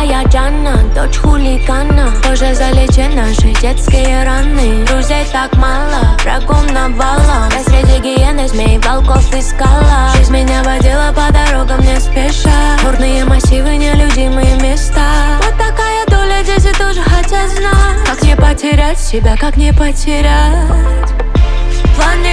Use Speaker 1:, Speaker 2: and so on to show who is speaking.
Speaker 1: Твоя Джанна, дочь хулигана, тоже залечи наши детские раны. Друзей так мало, врагом навалом. Я среди гиены змей, волков искала. Жизнь меня водила по дорогам не спеша. Горные массивы, нелюдимые места. Вот такая доля, дети тоже хотят знать. Как не потерять себя, как не потерять. В плане